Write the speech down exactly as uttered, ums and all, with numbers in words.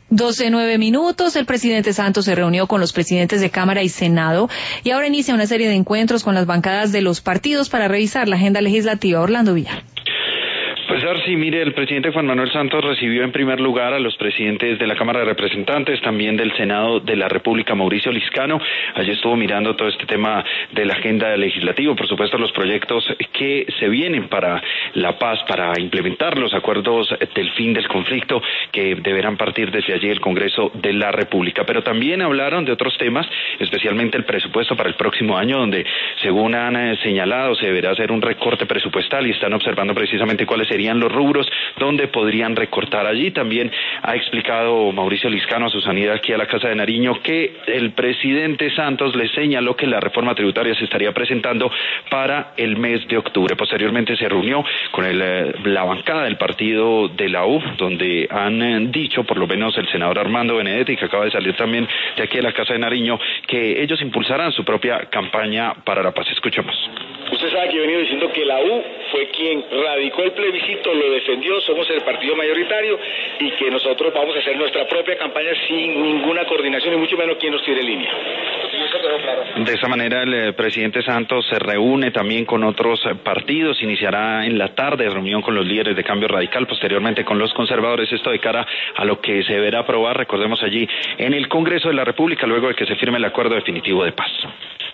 doce nueve minutos, el presidente Santos se reunió con los presidentes de Cámara y Senado y ahora inicia una serie de encuentros con las bancadas de los partidos para revisar la agenda legislativa. Orlando Villar. Pues Arci, mire, el presidente Juan Manuel Santos recibió en primer lugar a los presidentes de la Cámara de Representantes, también del Senado de la República, Mauricio Liscano. Allí estuvo mirando todo este tema de la agenda legislativa, por supuesto los proyectos que se vienen para la paz, para implementar los acuerdos del fin del conflicto que deberán partir desde allí el Congreso de la República. Pero también hablaron de otros temas, especialmente el presupuesto para el próximo año, donde según han señalado se deberá hacer un recorte presupuestal y están observando precisamente cuáles serían los rubros donde podrían recortar. Allí también ha explicado Mauricio Liscano a su sanidad aquí a la Casa de Nariño que el presidente Santos le señaló que la reforma tributaria se estaría presentando para el mes de octubre. Posteriormente se reunió con el, la bancada del partido de la U, donde han dicho, por lo menos el senador Armando Benedetti, que acaba de salir también de aquí a la Casa de Nariño, que ellos impulsarán su propia campaña para la paz. Escuchemos. Usted sabe que he venido diciendo que la U fue quien radicó el plebiscito, lo defendió, somos el partido mayoritario y que nosotros vamos a hacer nuestra propia campaña sin ninguna coordinación y mucho menos quien nos tire línea. De esa manera el presidente Santos se reúne también con otros partidos, iniciará en la tarde reunión con los líderes de Cambio Radical, posteriormente con los conservadores, esto de cara a lo que se deberá aprobar, recordemos allí, en el Congreso de la República, luego de que se firme el acuerdo definitivo de paz.